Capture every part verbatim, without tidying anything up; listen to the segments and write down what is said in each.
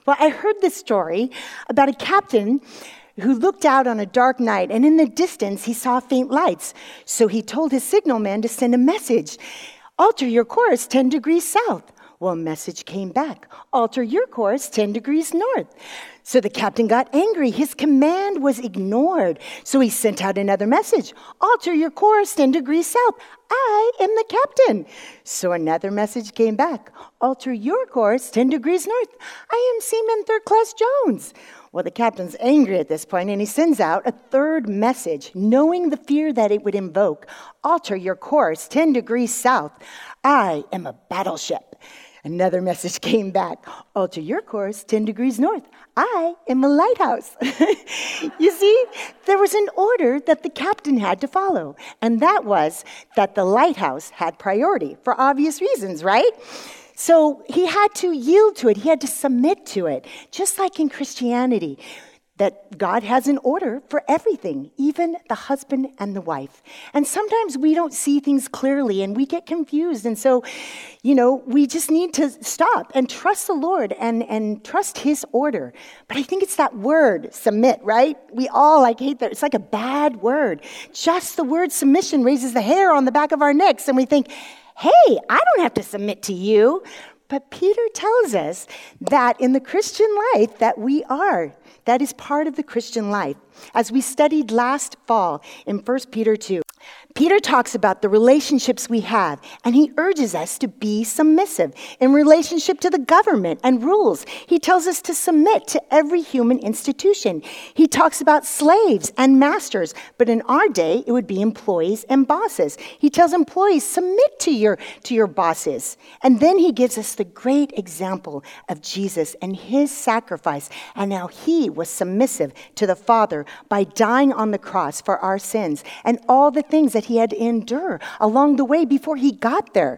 Well, I heard this story about a captain who looked out on a dark night, and in the distance, he saw faint lights. So he told his signalman to send a message. Alter your course ten degrees south. Well, a message came back. Alter your course ten degrees north. So the captain got angry. His command was ignored. So he sent out another message. Alter your course ten degrees south. I am the captain. So another message came back. Alter your course ten degrees north. I am Seaman Third Class Jones. Well, the captain's angry at this point, and he sends out a third message, knowing the fear that it would invoke. Alter your course ten degrees south. I am a battleship. Another message came back. Alter your course ten degrees north. I am a lighthouse. You see, there was an order that the captain had to follow, and that was that the lighthouse had priority for obvious reasons, right? So he had to yield to it. He had to submit to it, just like in Christianity, that God has an order for everything, even the husband and the wife. And sometimes we don't see things clearly and we get confused. And so, you know, we just need to stop and trust the Lord and, and trust his order. But I think it's that word, submit, right? We all like hate that. It's like a bad word. Just the word submission raises the hair on the back of our necks. And we think, hey, I don't have to submit to you. But Peter tells us that in the Christian life that we are. That is part of the Christian life. As we studied last fall in First Peter two, Peter talks about the relationships we have, and he urges us to be submissive in relationship to the government and rules. He tells us to submit to every human institution. He talks about slaves and masters, but in our day, it would be employees and bosses. He tells employees, submit to your, to your bosses. And then he gives us the great example of Jesus and his sacrifice, and how he was submissive to the Father by dying on the cross for our sins and all the things that he had to endure along the way before he got there.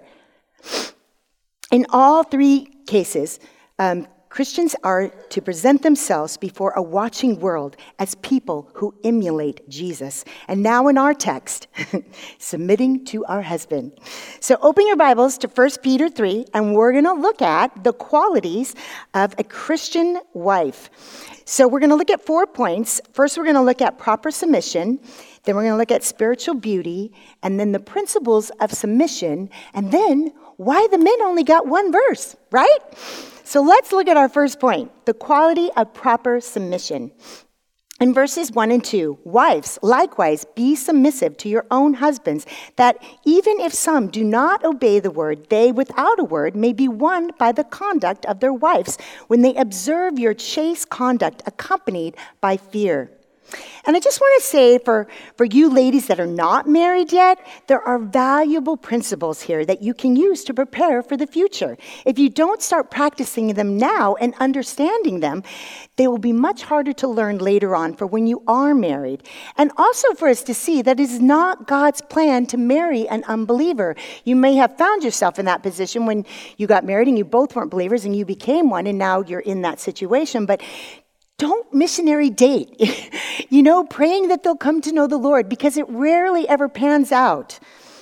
In all three cases, um, Christians are to present themselves before a watching world as people who emulate Jesus. And now in our text, submitting to our husband. So open your Bibles to First Peter three, and we're going to look at the qualities of a Christian wife. So we're going to look at four points. First, we're going to look at proper submission. Then we're going to look at spiritual beauty, and then the principles of submission, and then why the men only got one verse, right? So let's look at our first point, the quality of proper submission. In verses one and two, wives, likewise, be submissive to your own husbands, that even if some do not obey the word, they without a word may be won by the conduct of their wives when they observe your chaste conduct accompanied by fear. And I just want to say for, for you ladies that are not married yet, there are valuable principles here that you can use to prepare for the future. If you don't start practicing them now and understanding them, they will be much harder to learn later on for when you are married. And also for us to see that it is not God's plan to marry an unbeliever. You may have found yourself in that position when you got married and you both weren't believers and you became one and now you're in that situation. But don't missionary date, you know, praying that they'll come to know the Lord, because it rarely ever pans out.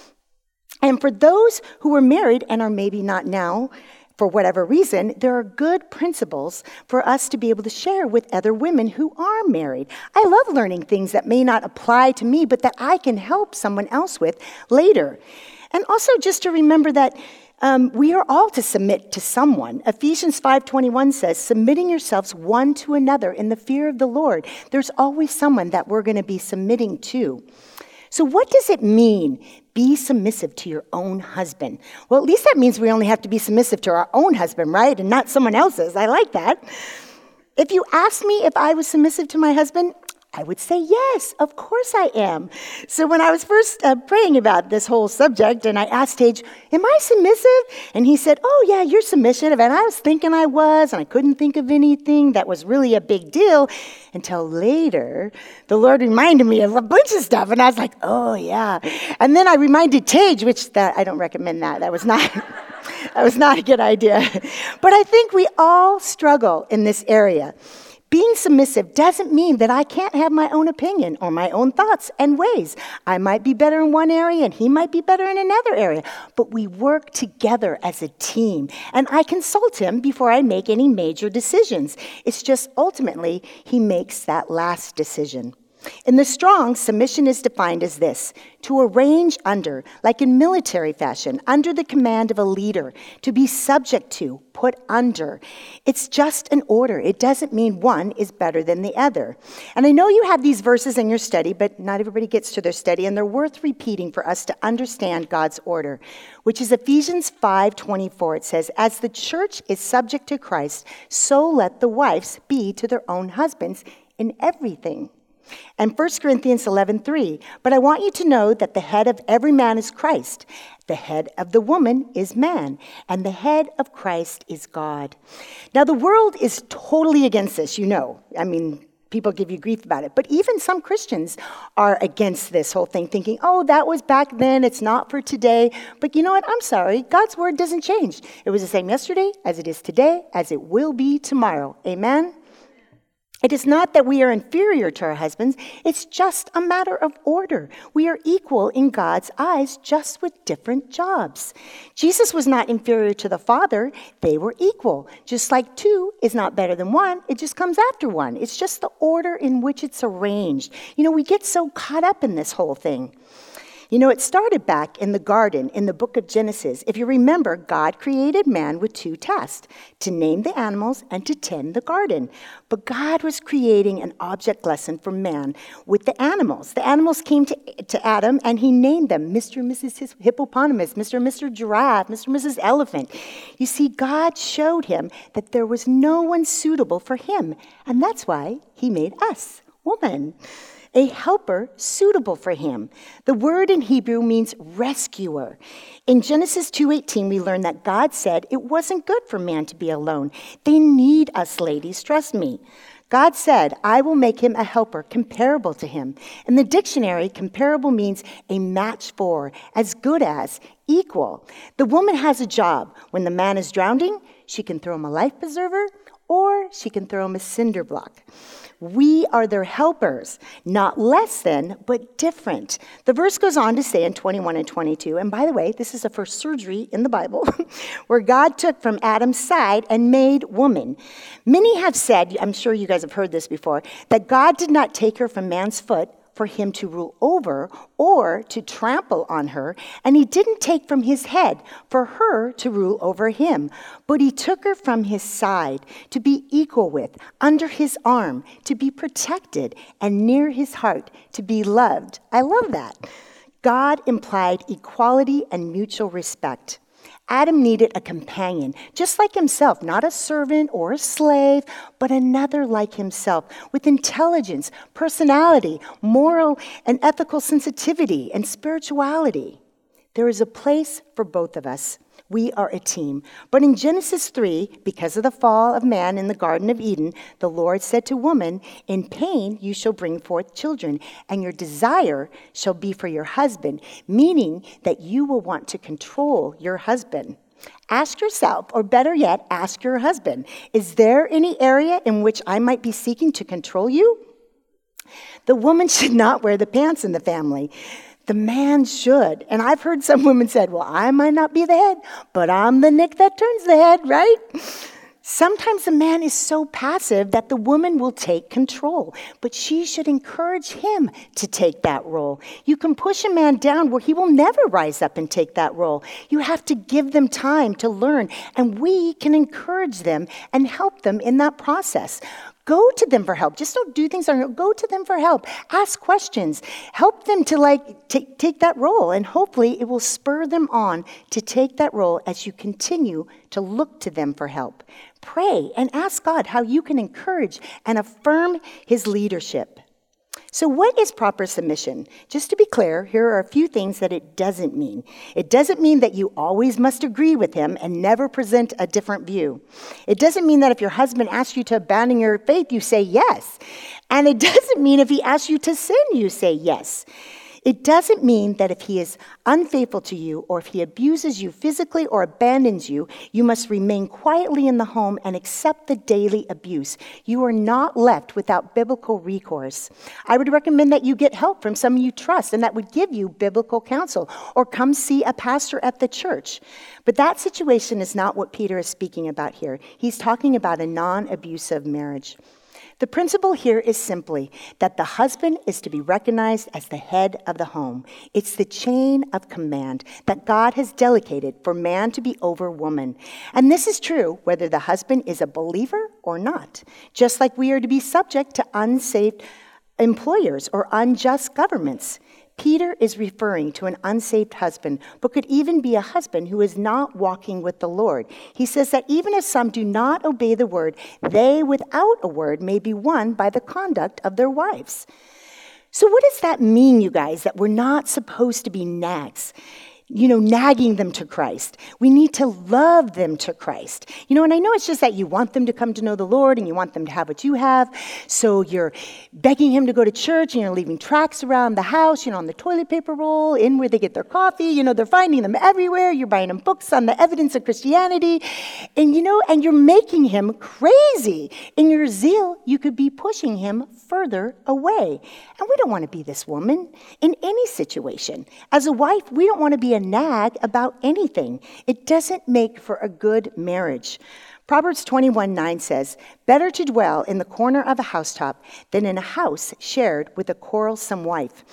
And for those who are married and are maybe not now, for whatever reason, there are good principles for us to be able to share with other women who are married. I love learning things that may not apply to me, but that I can help someone else with later. And also just to remember that Um, we are all to submit to someone. Ephesians five twenty-one says, submitting yourselves one to another in the fear of the Lord. There's always someone that we're going to be submitting to. So what does it mean, be submissive to your own husband? Well, at least that means we only have to be submissive to our own husband, right? And not someone else's. I like that. If you asked me if I was submissive to my husband, I would say, yes, of course I am. So when I was first uh, praying about this whole subject, and I asked Tage, am I submissive? And he said, oh, yeah, you're submissive. And I was thinking I was, and I couldn't think of anything that was really a big deal until later the Lord reminded me of a bunch of stuff. And I was like, oh, yeah. And then I reminded Tage, which that I don't recommend that. That was not... That was not a good idea. But I think we all struggle in this area Being submissive doesn't mean that I can't have my own opinion or my own thoughts and ways. I might be better in one area and he might be better in another area, but we work together as a team. And I consult him before I make any major decisions. It's just ultimately he makes that last decision. In the Strong, submission is defined as this: to arrange under, like in military fashion, under the command of a leader, to be subject to, put under. It's just an order. It doesn't mean one is better than the other. And I know you have these verses in your study, but not everybody gets to their study, and they're worth repeating for us to understand God's order, which is Ephesians five twenty-four. It says, "As the church is subject to Christ, so let the wives be to their own husbands in everything." And First Corinthians eleven three, "But I want you to know that the head of every man is Christ. The head of the woman is man, and the head of Christ is God." Now, the world is totally against this, you know. I mean, people give you grief about it. But even some Christians are against this whole thing, thinking, oh, that was back then, it's not for today. But you know what? I'm sorry. God's word doesn't change. It was the same yesterday, as it is today, as it will be tomorrow. Amen? It is not that we are inferior to our husbands. It's just a matter of order. We are equal in God's eyes, just with different jobs. Jesus was not inferior to the Father. They were equal. Just like two is not better than one, it just comes after one. It's just the order in which it's arranged. You know, we get so caught up in this whole thing. You know, it started back in the garden in the book of Genesis. If you remember, God created man with two tasks: to name the animals and to tend the garden. But God was creating an object lesson for man with the animals. The animals came to, to Adam, and he named them Mister and Missus Hippopotamus, Mister and Mister Giraffe, Mister and Missus Elephant. You see, God showed him that there was no one suitable for him, and that's why he made us, woman. A helper suitable for him. The word in Hebrew means rescuer. In Genesis two eighteen, we learn that God said it wasn't good for man to be alone. They need us, ladies, trust me. God said, I will make him a helper comparable to him. In the dictionary, comparable means a match for, as good as, equal. The woman has a job. When the man is drowning, she can throw him a life preserver, or she can throw him a cinder block. We are their helpers, not less than, but different. The verse goes on to say in twenty-one and twenty-two, and by the way, this is the first surgery in the Bible, where God took from Adam's side and made woman. Many have said, I'm sure you guys have heard this before, that God did not take her from man's foot for him to rule over or to trample on her, and he didn't take from his head for her to rule over him, but he took her from his side to be equal with, under his arm, to be protected, and near his heart, to be loved. I love that. God implied equality and mutual respect. Adam needed a companion, just like himself, not a servant or a slave, but another like himself, with intelligence, personality, moral and ethical sensitivity, and spirituality. There is a place for both of us. We are a team. But in Genesis three, because of the fall of man in the Garden of Eden, the Lord said to woman, in pain you shall bring forth children, and your desire shall be for your husband, meaning that you will want to control your husband. Ask yourself, or better yet, ask your husband, is there any area in which I might be seeking to control you? The woman should not wear the pants in the family. The man should. And I've heard some women said, well, I might not be the head, but I'm the Nick that turns the head, right? Sometimes the man is so passive that the woman will take control, but she should encourage him to take that role. You can push a man down where he will never rise up and take that role. You have to give them time to learn, and we can encourage them and help them in that process. Go to them for help. Just don't do things on your own. Go to them for help. Ask questions. Help them to like take, take that role, and hopefully it will spur them on to take that role as you continue to look to them for help. Pray and ask God how you can encourage and affirm his leadership. So what is proper submission? Just to be clear, here are a few things that it doesn't mean. It doesn't mean that you always must agree with him and never present a different view. It doesn't mean that if your husband asks you to abandon your faith, you say yes. And it doesn't mean if he asks you to sin, you say yes. It doesn't mean that if he is unfaithful to you or if he abuses you physically or abandons you, you must remain quietly in the home and accept the daily abuse. You are not left without biblical recourse. I would recommend that you get help from someone you trust and that would give you biblical counsel, or come see a pastor at the church. But that situation is not what Peter is speaking about here. He's talking about a non-abusive marriage. The principle here is simply that the husband is to be recognized as the head of the home. It's the chain of command that God has delegated for man to be over woman. And this is true whether the husband is a believer or not, just like we are to be subject to unsaved employers or unjust governments. Peter is referring to an unsaved husband, but could even be a husband who is not walking with the Lord. He says that even if some do not obey the word, they without a word may be won by the conduct of their wives. So what does that mean, you guys, that we're not supposed to be nags? You know, nagging them to Christ. We need to love them to Christ. You know, and I know it's just that you want them to come to know the Lord and you want them to have what you have. So you're begging him to go to church and you're leaving tracts around the house, you know, on the toilet paper roll, in where they get their coffee. You know, they're finding them everywhere. You're buying them books on the evidence of Christianity. And, you know, and you're making him crazy. In your zeal, you could be pushing him further away. And we don't want to be this woman in any situation. As a wife, we don't want to be a nag about anything. It doesn't make for a good marriage. Proverbs twenty-one nine says, "Better to dwell in the corner of a housetop than in a house shared with a quarrelsome wife."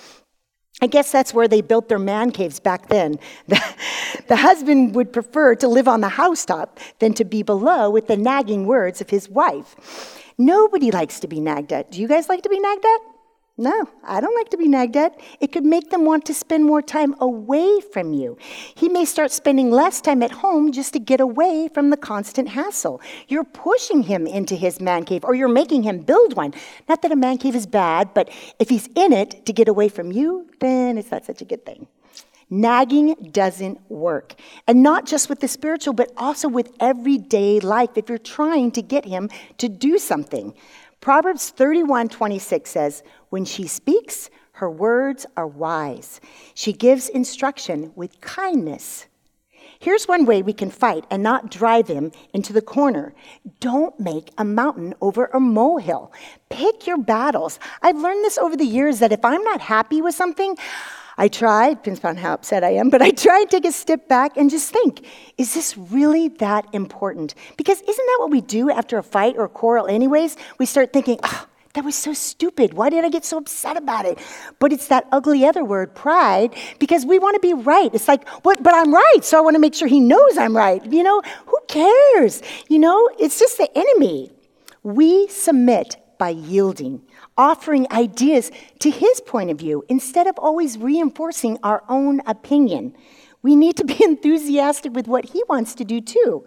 I guess that's where they built their man caves back then. The, the husband would prefer to live on the housetop than to be below with the nagging words of his wife. Nobody likes to be nagged at. Do you guys like to be nagged at? No, I don't like to be nagged at. It could make them want to spend more time away from you. He may start spending less time at home just to get away from the constant hassle. You're pushing him into his man cave, or you're making him build one. Not that a man cave is bad, but if he's in it to get away from you, then it's not such a good thing. Nagging doesn't work. And not just with the spiritual, but also with everyday life if you're trying to get him to do something. Proverbs thirty-one twenty-six says, "When she speaks, her words are wise. She gives instruction with kindness." Here's one way we can fight and not drive him into the corner. Don't make a mountain over a molehill. Pick your battles. I've learned this over the years that if I'm not happy with something, I try, it depends on how upset I am, but I try and take a step back and just think, is this really that important? Because isn't that what we do after a fight or a quarrel anyways? We start thinking, oh, that was so stupid. Why did I get so upset about it? But it's that ugly other word, pride, because we want to be right. It's like, what? But I'm right, so I want to make sure he knows I'm right. You know, who cares? You know, it's just the enemy. We submit by yielding, offering ideas to his point of view instead of always reinforcing our own opinion. We need to be enthusiastic with what he wants to do too.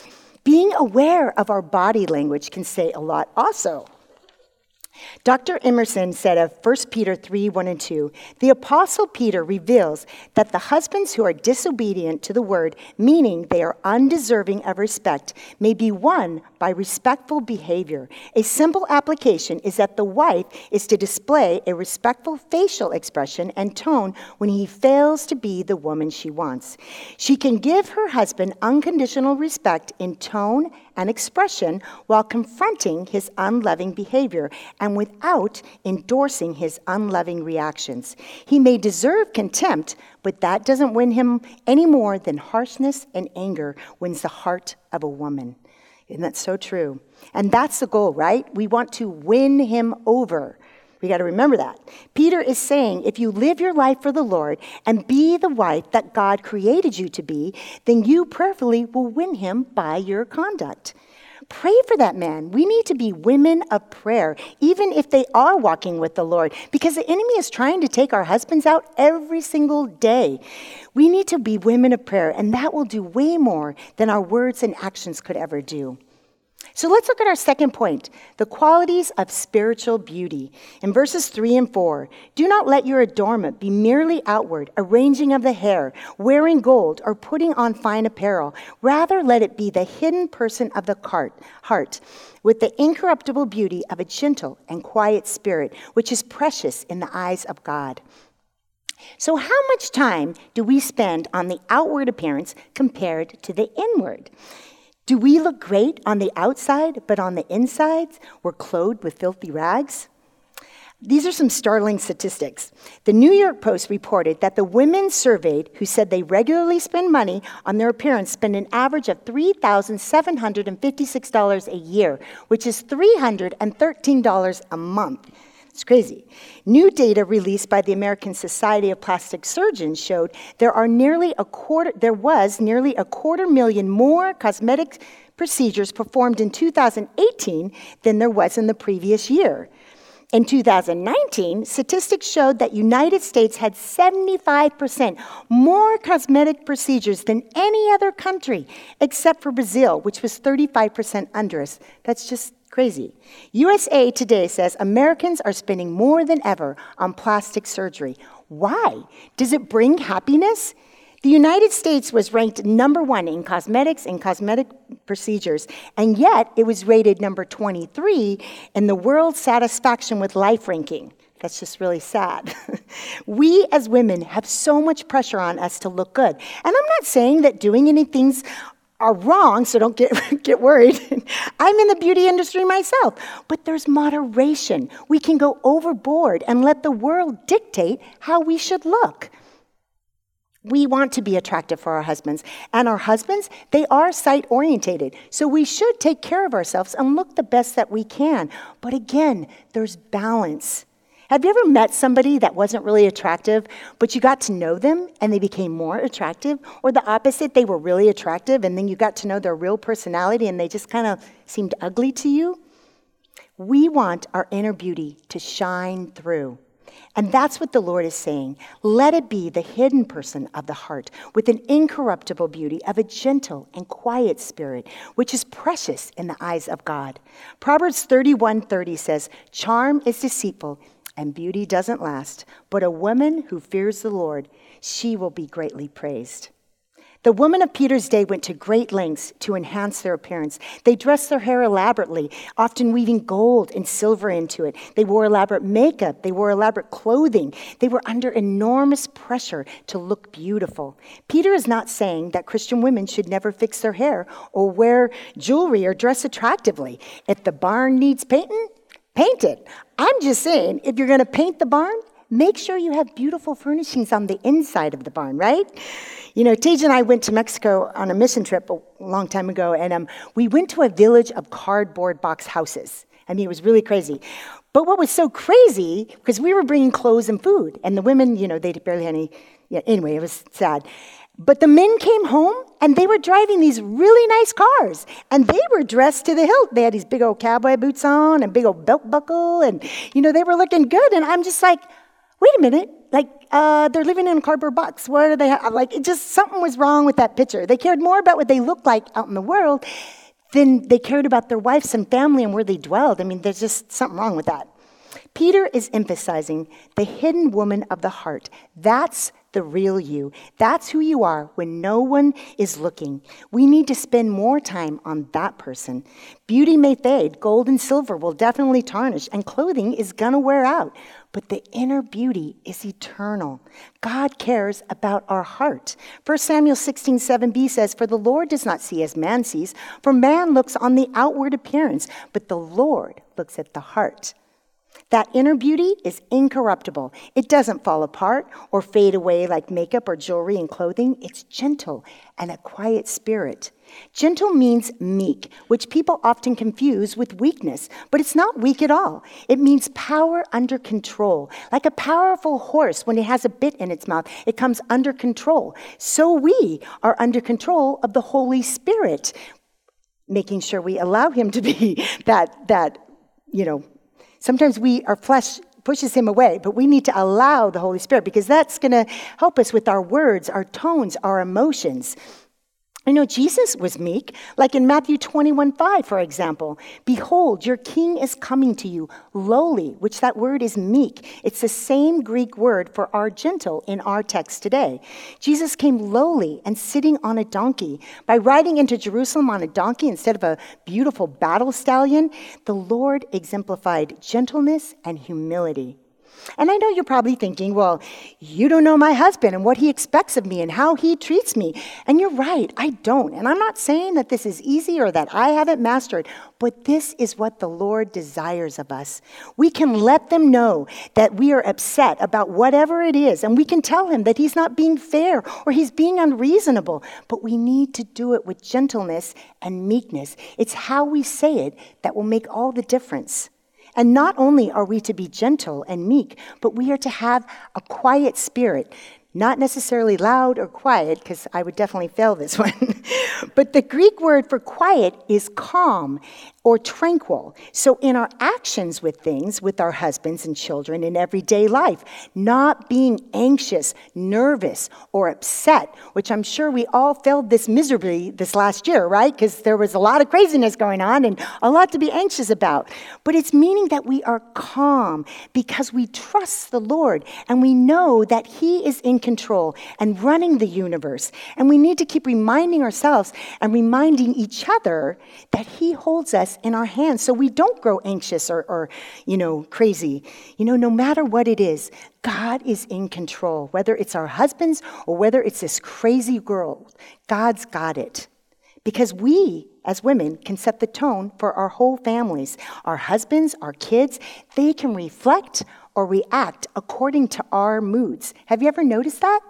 Being aware of our body language can say a lot also. Doctor Emerson said of First Peter three, one and two, "The Apostle Peter reveals that the husbands who are disobedient to the word, meaning they are undeserving of respect, may be won by respectful behavior. A simple application is that the wife is to display a respectful facial expression and tone when he fails to be the woman she wants. She can give her husband unconditional respect in tone and expression while confronting his unloving behavior and without endorsing his unloving reactions. He may deserve contempt, but that doesn't win him any more than harshness and anger wins the heart of a woman." And that's so true. And that's the goal, right? We want to win him over. We got to remember that. Peter is saying, if you live your life for the Lord and be the wife that God created you to be, then you prayerfully will win him by your conduct. Pray for that man. We need to be women of prayer, even if they are walking with the Lord, because the enemy is trying to take our husbands out every single day. We need to be women of prayer, and that will do way more than our words and actions could ever do. So let's look at our second point, the qualities of spiritual beauty. In verses three and four, "Do not let your adornment be merely outward, arranging of the hair, wearing gold, or putting on fine apparel. Rather, let it be the hidden person of the heart, with the incorruptible beauty of a gentle and quiet spirit, which is precious in the eyes of God." So how much time do we spend on the outward appearance compared to the inward? Do we look great on the outside, but on the insides, we're clothed with filthy rags? These are some startling statistics. The New York Post reported that the women surveyed who said they regularly spend money on their appearance spend an average of three thousand seven hundred fifty-six dollars a year, which is three hundred thirteen dollars a month. It's crazy. New data released by the American Society of Plastic Surgeons showed there are nearly a quarter, there was nearly a quarter million more cosmetic procedures performed in two thousand eighteen than there was in the previous year. In two thousand nineteen, statistics showed that United States had seventy-five percent more cosmetic procedures than any other country, except for Brazil, which was thirty-five percent under us. That's just crazy. U S A Today says Americans are spending more than ever on plastic surgery. Why? Does it bring happiness? The United States was ranked number one in cosmetics and cosmetic procedures, and yet it was rated number twenty-three in the World Satisfaction with Life ranking. That's just really sad. We as women have so much pressure on us to look good. And I'm not saying that doing any things are wrong, so don't get, get worried. I'm in the beauty industry myself, but there's moderation. We can go overboard and let the world dictate how we should look. We want to be attractive for our husbands, and our husbands, they are sight-orientated, so we should take care of ourselves and look the best that we can. But again, there's balance. Have you ever met somebody that wasn't really attractive, but you got to know them and they became more attractive? Or the opposite, they were really attractive and then you got to know their real personality and they just kind of seemed ugly to you? We want our inner beauty to shine through. And that's what the Lord is saying. Let it be the hidden person of the heart with an incorruptible beauty of a gentle and quiet spirit, which is precious in the eyes of God. Proverbs thirty-one thirty says, "Charm is deceitful and beauty doesn't last, but a woman who fears the Lord, she will be greatly praised." The women of Peter's day went to great lengths to enhance their appearance. They dressed their hair elaborately, often weaving gold and silver into it. They wore elaborate makeup. They wore elaborate clothing. They were under enormous pressure to look beautiful. Peter is not saying that Christian women should never fix their hair or wear jewelry or dress attractively. If the barn needs painting, paint it. I'm just saying, if you're going to paint the barn, make sure you have beautiful furnishings on the inside of the barn, right? You know, Tej and I went to Mexico on a mission trip a long time ago, and um, we went to a village of cardboard box houses. I mean, it was really crazy. But what was so crazy, because we were bringing clothes and food, and the women, you know, they barely had any, yeah, anyway, it was sad. But the men came home, and they were driving these really nice cars, and they were dressed to the hilt. They had these big old cowboy boots on and big old belt buckle, and, you know, they were looking good, and I'm just like, wait a minute, like, uh, they're living in a cardboard box. What do they have? Like, it just, something was wrong with that picture. They cared more about what they looked like out in the world than they cared about their wives and family and where they dwelled. I mean, there's just something wrong with that. Peter is emphasizing the hidden woman of the heart. That's the real you. That's who you are when no one is looking. We need to spend more time on that person. Beauty may fade, gold and silver will definitely tarnish, and clothing is gonna wear out. But the inner beauty is eternal. God cares about our heart. First Samuel sixteen seven b says, "For the Lord does not see as man sees, for man looks on the outward appearance, but the Lord looks at the heart." That inner beauty is incorruptible. It doesn't fall apart or fade away like makeup or jewelry and clothing. It's gentle and a quiet spirit. Gentle means meek, which people often confuse with weakness, but it's not weak at all. It means power under control. Like a powerful horse, when it has a bit in its mouth, it comes under control. So we are under control of the Holy Spirit, making sure we allow him to be that, that, you know, sometimes we, our flesh pushes him away, but we need to allow the Holy Spirit because that's going to help us with our words, our tones, our emotions. You know, Jesus was meek, like in Matthew twenty-one five, for example. "Behold, your king is coming to you, lowly," which that word is meek. It's the same Greek word for our gentle in our text today. Jesus came lowly and sitting on a donkey. By riding into Jerusalem on a donkey instead of a beautiful battle stallion, the Lord exemplified gentleness and humility. And I know you're probably thinking, well, you don't know my husband and what he expects of me and how he treats me. And you're right, I don't. And I'm not saying that this is easy or that I haven't mastered, but this is what the Lord desires of us. We can let them know that we are upset about whatever it is, and we can tell him that he's not being fair or he's being unreasonable, but we need to do it with gentleness and meekness. It's how we say it that will make all the difference. And not only are we to be gentle and meek, but we are to have a quiet spirit. Not necessarily loud or quiet, because I would definitely fail this one. But the Greek word for quiet is calm or tranquil. So in our actions with things, with our husbands and children in everyday life, not being anxious, nervous, or upset, which I'm sure we all failed this miserably this last year, right? Because there was a lot of craziness going on and a lot to be anxious about. But it's meaning that we are calm because we trust the Lord and we know that he is in control and running the universe. And we need to keep reminding ourselves and reminding each other that he holds us in our hands so we don't grow anxious or, or, you know, crazy. You know, no matter what it is, God is in control. Whether it's our husbands or whether it's this crazy girl, God's got it. Because we, as women, can set the tone for our whole families. Our husbands, our kids, they can reflect or react according to our moods. Have you ever noticed that?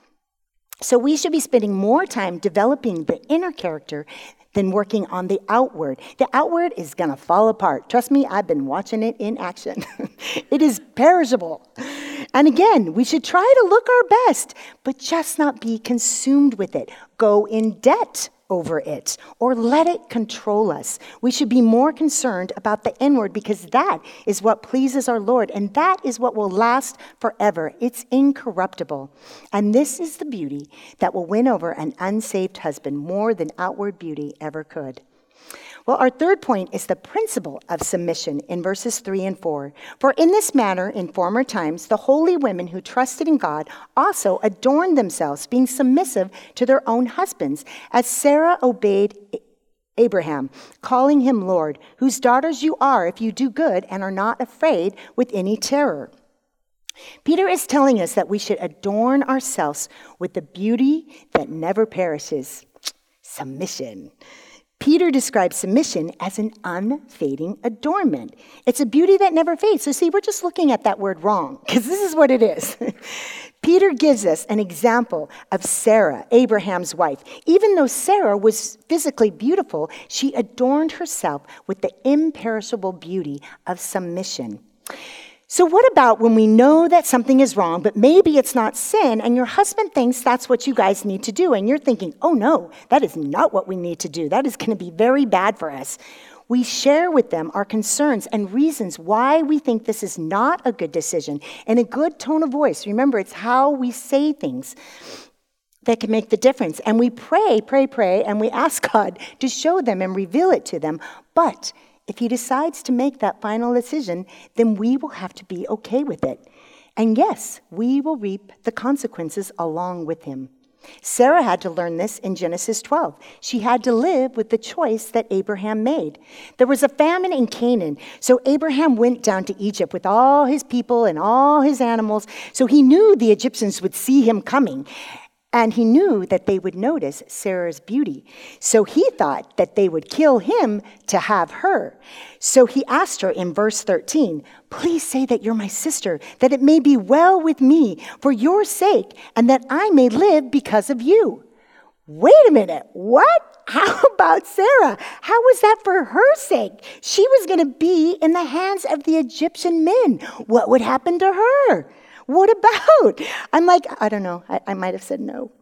So we should be spending more time developing the inner character than working on the outward. The outward is going to fall apart. Trust me, I've been watching it in action. It is perishable. And again, we should try to look our best, but just not be consumed with it. Go in debt over it or let it control us. We should be more concerned about the inward because that is what pleases our Lord and that is what will last forever. It's incorruptible. And this is the beauty that will win over an unsaved husband more than outward beauty ever could. Well, our third point is the principle of submission in verses three and four. For in this manner, in former times, the holy women who trusted in God also adorned themselves, being submissive to their own husbands, as Sarah obeyed Abraham, calling him Lord, whose daughters you are if you do good and are not afraid with any terror. Peter is telling us that we should adorn ourselves with the beauty that never perishes, submission. Peter describes submission as an unfading adornment. It's a beauty that never fades. So see, we're just looking at that word wrong, because this is what it is. Peter gives us an example of Sarah, Abraham's wife. Even though Sarah was physically beautiful, she adorned herself with the imperishable beauty of submission. So what about when we know that something is wrong, but maybe it's not sin, and your husband thinks that's what you guys need to do, and you're thinking, oh no, that is not what we need to do. That is going to be very bad for us. We share with them our concerns and reasons why we think this is not a good decision in a good tone of voice. Remember, it's how we say things that can make the difference. And we pray, pray, pray, and we ask God to show them and reveal it to them. But if he decides to make that final decision, then we will have to be okay with it. And yes, we will reap the consequences along with him. Sarah had to learn this in Genesis twelve. She had to live with the choice that Abraham made. There was a famine in Canaan, so Abraham went down to Egypt with all his people and all his animals. So he knew the Egyptians would see him coming. And he knew that they would notice Sarah's beauty. So he thought that they would kill him to have her. So he asked her in verse thirteen, please say that you're my sister, that it may be well with me for your sake, and that I may live because of you. Wait a minute, what? How about Sarah? How was that for her sake? She was going to be in the hands of the Egyptian men. What would happen to her? What about? I'm like, I don't know. I, I might have said no.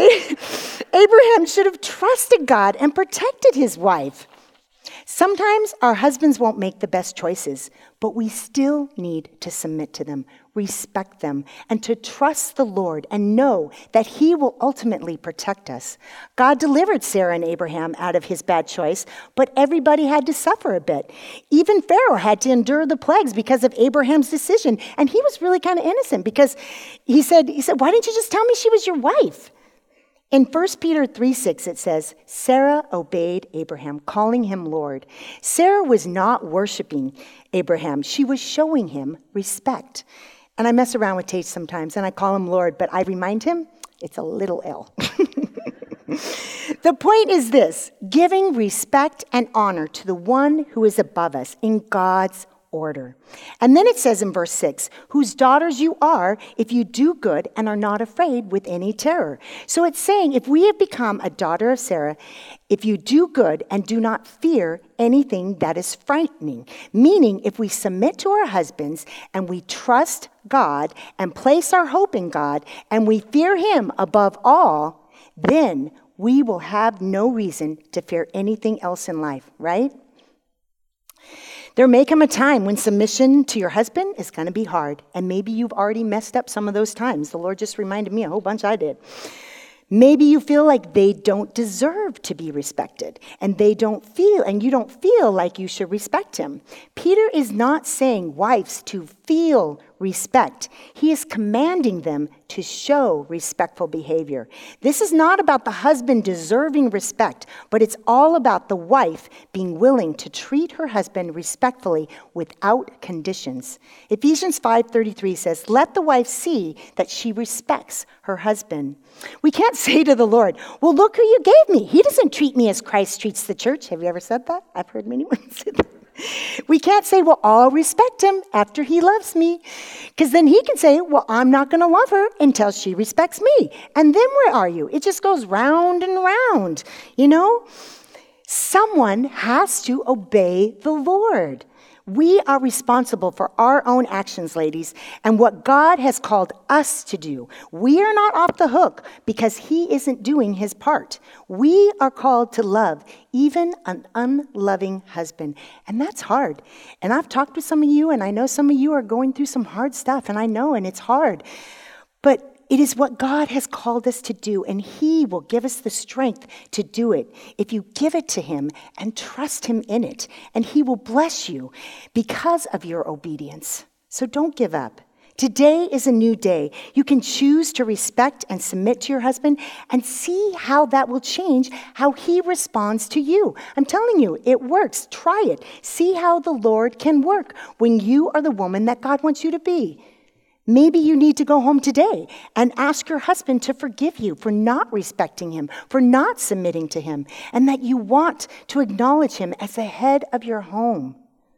Abraham should have trusted God and protected his wife. Sometimes our husbands won't make the best choices, but we still need to submit to them, respect them, and to trust the Lord and know that he will ultimately protect us. God delivered Sarah and Abraham out of his bad choice, but everybody had to suffer a bit. Even Pharaoh had to endure the plagues because of Abraham's decision, and he was really kind of innocent because he said, he said, why didn't you just tell me she was your wife? In First Peter three six, it says, Sarah obeyed Abraham, calling him Lord. Sarah was not worshiping Abraham. She was showing him respect. And I mess around with Tate sometimes, and I call him Lord, but I remind him it's a little L. The point is this: giving respect and honor to the one who is above us in God's order. And then it says in verse six, whose daughters you are if you do good and are not afraid with any terror. So it's saying if we have become a daughter of Sarah, if you do good and do not fear anything that is frightening, meaning if we submit to our husbands and we trust God and place our hope in God and we fear him above all, then we will have no reason to fear anything else in life, right? There may come a time when submission to your husband is going to be hard, and maybe you've already messed up some of those times. The Lord just reminded me a whole bunch I did. Maybe you feel like they don't deserve to be respected, and they don't feel, and you don't feel like you should respect him. Peter is not saying wives to feel respect. He is commanding them to show respectful behavior. This is not about the husband deserving respect, but it's all about the wife being willing to treat her husband respectfully without conditions. Ephesians five thirty-three says, let the wife see that she respects her husband. We can't say to the Lord, well, look who you gave me. He doesn't treat me as Christ treats the church. Have you ever said that? I've heard many women say that. We can't say, well, I'll respect him after he loves me. Because then he can say, well, I'm not going to love her until she respects me. And then where are you? It just goes round and round, you know? Someone has to obey the Lord. We are responsible for our own actions, ladies, and what God has called us to do. We are not off the hook because he isn't doing his part. We are called to love even an unloving husband, and that's hard. And I've talked with some of you, and I know some of you are going through some hard stuff, and I know, and it's hard. But it is what God has called us to do, and he will give us the strength to do it if you give it to him and trust him in it, and he will bless you because of your obedience. So don't give up. Today is a new day. You can choose to respect and submit to your husband and see how that will change how he responds to you. I'm telling you, it works. Try it. See how the Lord can work when you are the woman that God wants you to be. Maybe you need to go home today and ask your husband to forgive you for not respecting him, for not submitting to him, and that you want to acknowledge him as the head of your home.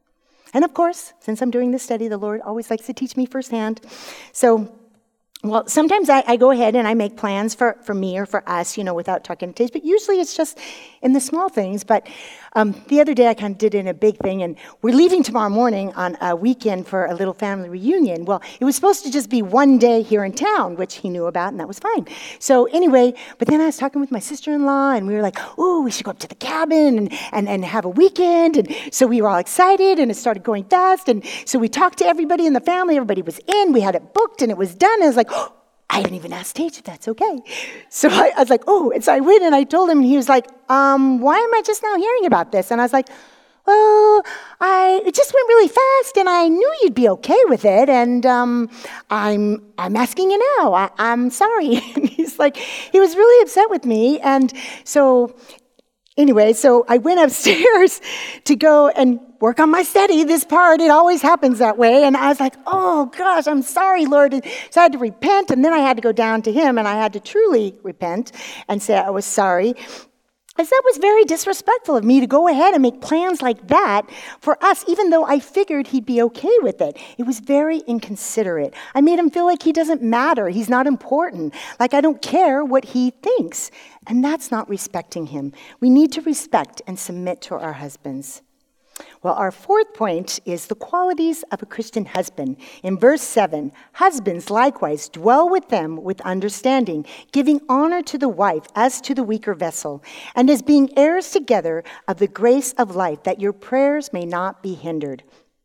And of course, since I'm doing this study, the Lord always likes to teach me firsthand. So, well, sometimes I, I go ahead and I make plans for, for me or for us, you know, without talking to Taste, but usually it's just in the small things. But um, the other day I kind of did it in a big thing, and we're leaving tomorrow morning on a weekend for a little family reunion. Well, it was supposed to just be one day here in town, which he knew about, and that was fine. So anyway, but then I was talking with my sister-in-law, and we were like, oh, we should go up to the cabin and, and, and have a weekend. And so we were all excited, and it started going fast. And so we talked to everybody in the family. Everybody was in. We had it booked, and it was done. And I was like, oh, I haven't even asked Tage if that's okay. So I, I was like, oh, and so I went and I told him, and he was like, um, why am I just now hearing about this? And I was like, well, I it just went really fast, and I knew you'd be okay with it, and um, I'm I'm asking you now. I, I'm sorry. And he's like, he was really upset with me, and so anyway, so I went upstairs to go and work on my study, this part. It always happens that way. And I was like, oh, gosh, I'm sorry, Lord. So I had to repent, and then I had to go down to him, and I had to truly repent and say I was sorry. Because that was very disrespectful of me to go ahead and make plans like that for us, even though I figured he'd be okay with it. It was very inconsiderate. I made him feel like he doesn't matter. He's not important. Like I don't care what he thinks. And that's not respecting him. We need to respect and submit to our husbands. Well, our fourth point is the qualities of a Christian husband. In verse seven, husbands likewise dwell with them with understanding, giving honor to the wife as to the weaker vessel, and as being heirs together of the grace of life, that your prayers may not be hindered.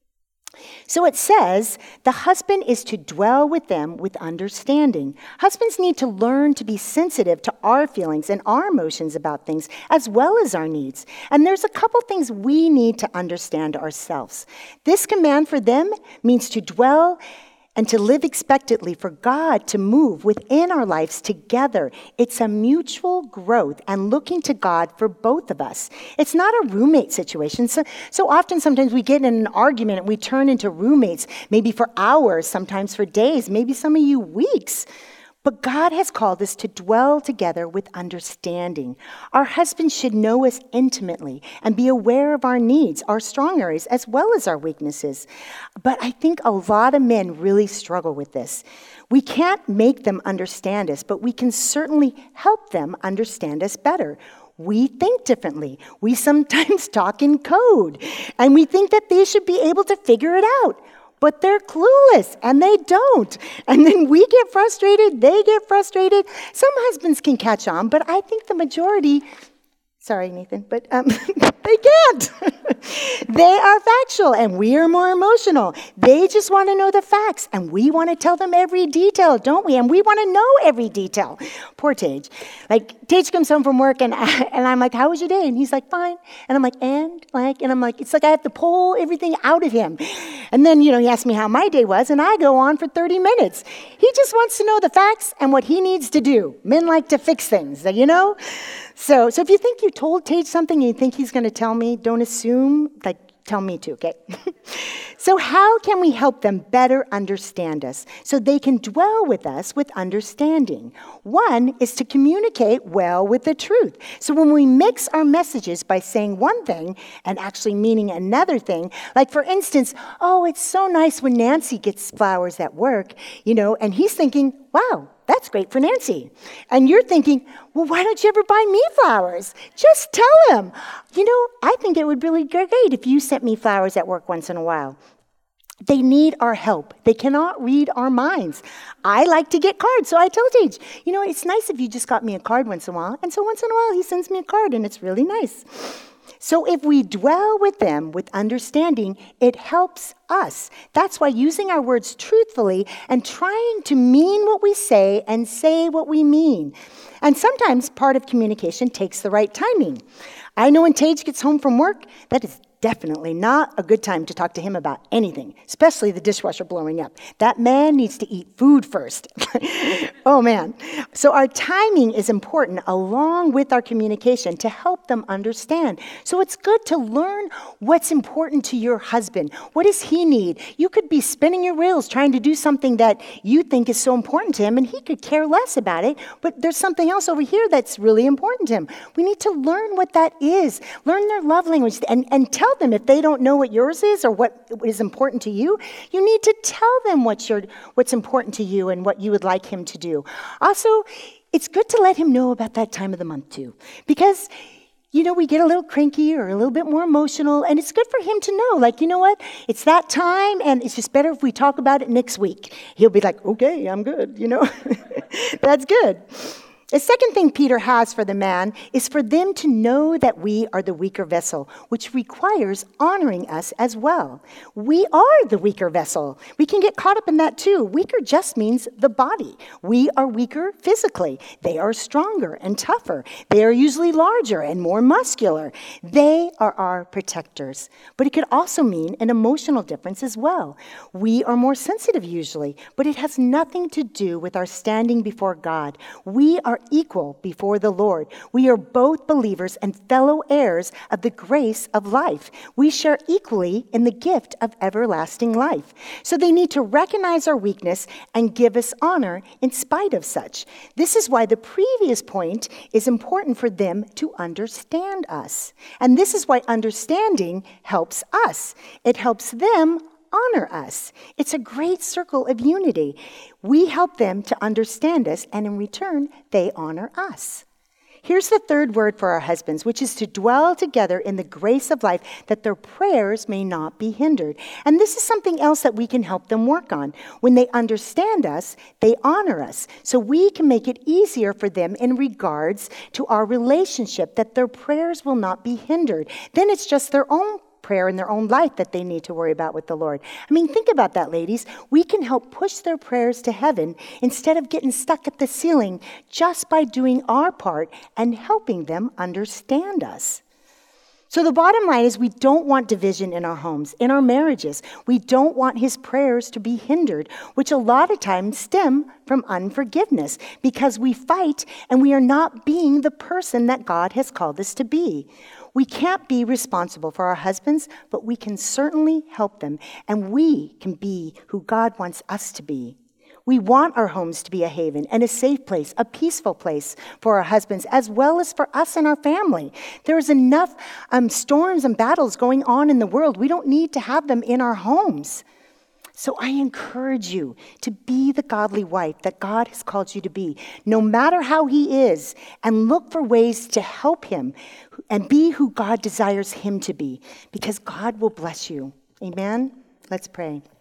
So it says the husband is to dwell with them with understanding. Husbands need to learn to be sensitive to our feelings and our emotions about things as well as our needs. And there's a couple things we need to understand ourselves. This command for them means to dwell and to live expectantly for God to move within our lives together. It's a mutual growth and looking to God for both of us. It's not a roommate situation. So, so often, sometimes we get in an argument and we turn into roommates, maybe for hours, sometimes for days, maybe some of you weeks. But God has called us to dwell together with understanding. Our husbands should know us intimately and be aware of our needs, our strong areas, as well as our weaknesses. But I think a lot of men really struggle with this. We can't make them understand us, but we can certainly help them understand us better. We think differently. We sometimes talk in code, and we think that they should be able to figure it out. But they're clueless, and they don't. And then we get frustrated, they get frustrated. Some husbands can catch on, but I think the majority, sorry, Nathan, but um, they can't. They are factual, and we are more emotional. They just want to know the facts, and we want to tell them every detail, don't we? And we want to know every detail. Poor Tage. Like, Tage comes home from work, and, I, and I'm like, how was your day? And he's like, fine. And I'm like, and? Like, and I'm like, it's like I have to pull everything out of him. And then, you know, he asked me how my day was, and I go on for thirty minutes. He just wants to know the facts and what he needs to do. Men like to fix things, you know? So, so if you think you told Tage something and you think he's going to tell me, don't assume, like, tell me too, okay? So how can we help them better understand us so they can dwell with us with understanding? One is to communicate well with the truth. So when we mix our messages by saying one thing and actually meaning another thing, like for instance, oh, it's so nice when Nancy gets flowers at work, you know, and he's thinking, wow, that's great for Nancy. And you're thinking, well, why don't you ever buy me flowers? Just tell him. You know, I think it would be really great if you sent me flowers at work once in a while. They need our help. They cannot read our minds. I like to get cards, so I tell Tage, you know, it's nice if you just got me a card once in a while. And so once in a while, he sends me a card, and it's really nice. So if we dwell with them with understanding, it helps us. That's why using our words truthfully and trying to mean what we say and say what we mean. And sometimes part of communication takes the right timing. I know when Tage gets home from work, that is definitely not a good time to talk to him about anything, especially the dishwasher blowing up. That man needs to eat food first. Oh, man. So our timing is important along with our communication to help them understand. So it's good to learn what's important to your husband. What does he need? You could be spinning your wheels trying to do something that you think is so important to him, and he could care less about it, but there's something else over here that's really important to him. We need to learn what that is. Learn their love language and, and tell them if they don't know what yours is or what is important to you. You need to tell them what's your, what's important to you and what you would like him to do. Also, it's good to let him know about that time of the month too, because you know, we get a little cranky or a little bit more emotional, and it's good for him to know, like, you know what, it's that time, and it's just better if we talk about it next week. He'll be like, okay, I'm good, you know. That's good. The second thing Peter has for the man is for them to know that we are the weaker vessel, which requires honoring us as well. We are the weaker vessel. We can get caught up in that too. Weaker just means the body. We are weaker physically. They are stronger and tougher. They are usually larger and more muscular. They are our protectors. But it could also mean an emotional difference as well. We are more sensitive usually, but it has nothing to do with our standing before God. We are equal before the Lord. We are both believers and fellow heirs of the grace of life. We share equally in the gift of everlasting life. So they need to recognize our weakness and give us honor in spite of such. This is why the previous point is important for them to understand us. And this is why understanding helps us. It helps them honor us. It's a great circle of unity. We help them to understand us, and in return, they honor us. Here's the third word for our husbands, which is to dwell together in the grace of life, that their prayers may not be hindered. And this is something else that we can help them work on. When they understand us, they honor us. So we can make it easier for them in regards to our relationship, that their prayers will not be hindered. Then it's just their own prayer in their own life that they need to worry about with the Lord. I mean, think about that, ladies. We can help push their prayers to heaven instead of getting stuck at the ceiling just by doing our part and helping them understand us. So the bottom line is we don't want division in our homes, in our marriages. We don't want his prayers to be hindered, which a lot of times stem from unforgiveness because we fight and we are not being the person that God has called us to be. We can't be responsible for our husbands, but we can certainly help them, and we can be who God wants us to be. We want our homes to be a haven and a safe place, a peaceful place for our husbands, as well as for us and our family. There is enough um, storms and battles going on in the world. We don't need to have them in our homes. So I encourage you to be the godly wife that God has called you to be, no matter how he is, and look for ways to help him and be who God desires him to be, because God will bless you. Amen? Let's pray.